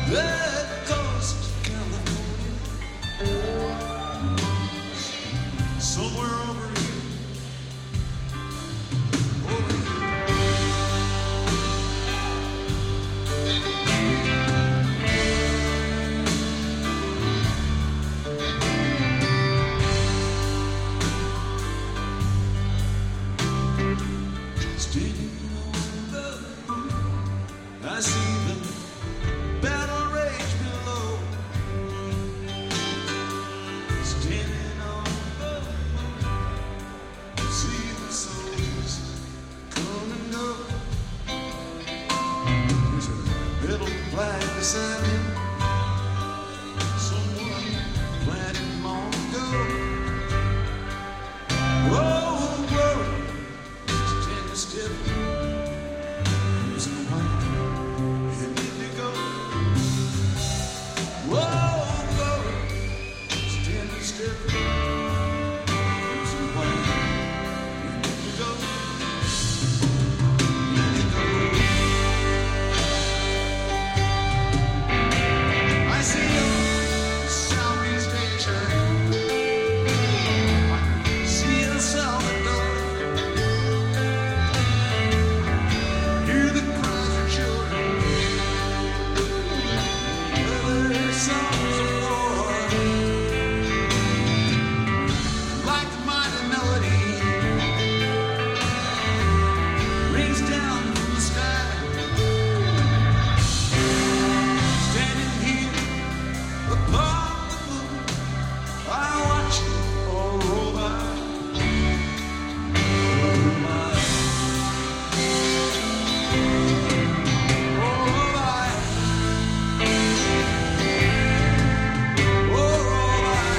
that coast of California, somewhere over here, over here. Standing on the moon, I see the battle rage below. Standing on the moon, see the soldiers come and go. There's a little flag beside him, someone planted long ago. Whoa, whoa, standing still, losing white and indigo. Whoa, whoa, standing still, losing white and indigo. I see a Southeast Asia, see El Salvador, hear the cries of children, hear their songs of war, like the mighty melody rings down from the sky. Standing here upon the moon, I watch it all roll by. Oh my, oh my, oh my.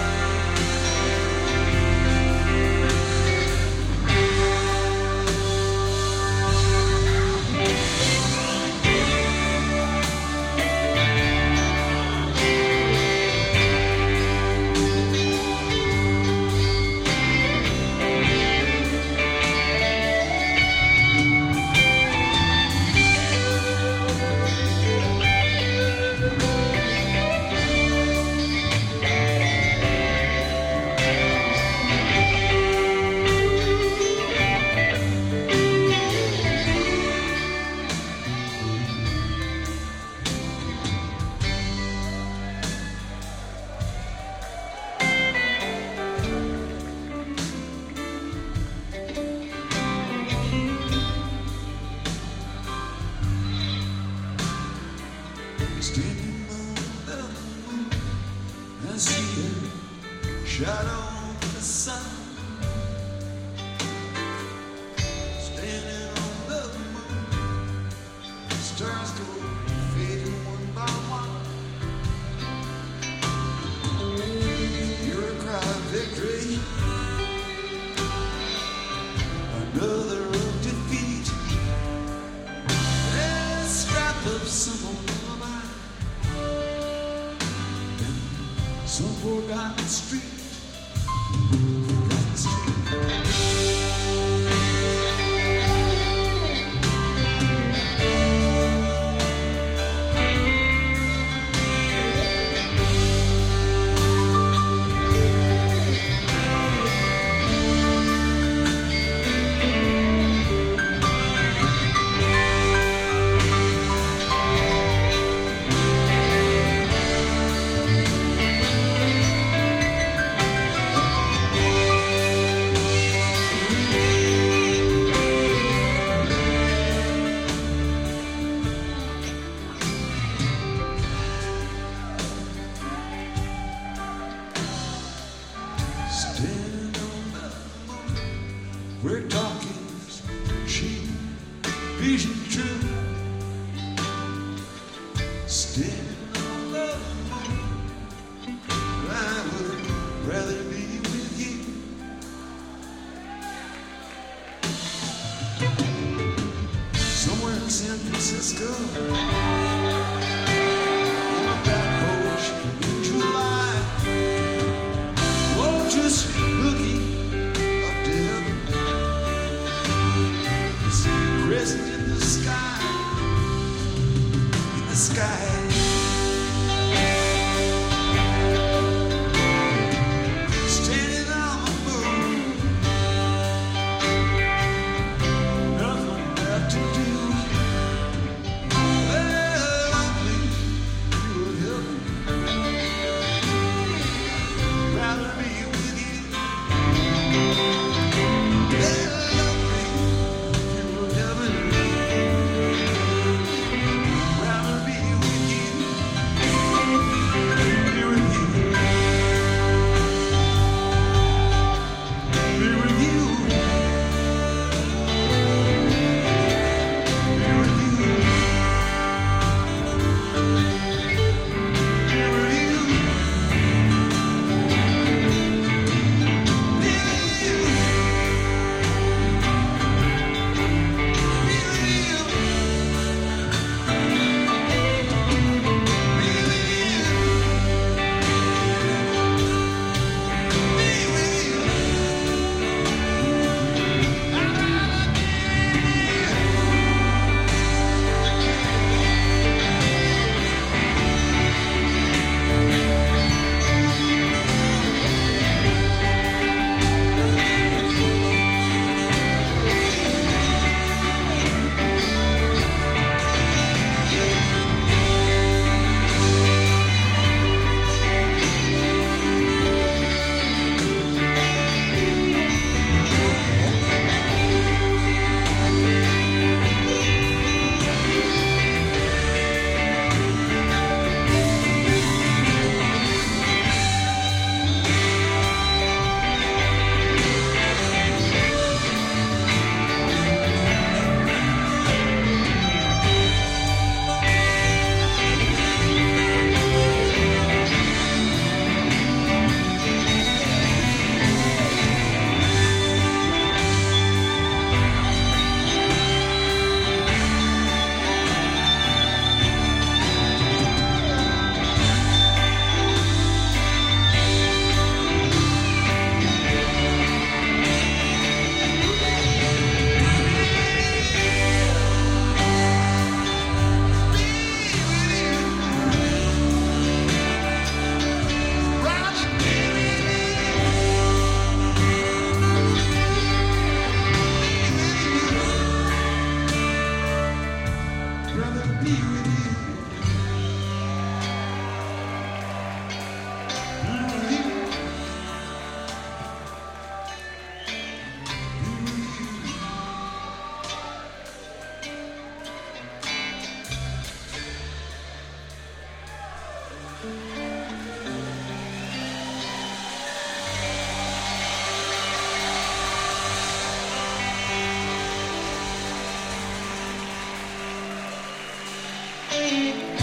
Standing on the moon, I see a shadow of the sun. Standing on the moon, stars go fading one by one. Hear a cry of victory, another of defeat. Let's strap up some more lullaby. Some forgotten street, forgotten street. Standing on the moon, we're talking cheap, vision true. Standing on the moon, I would rather be with you. Somewhere in San Francisco, on a back porch in July. Oh, just looking up to heaven, it's crescent in the sky,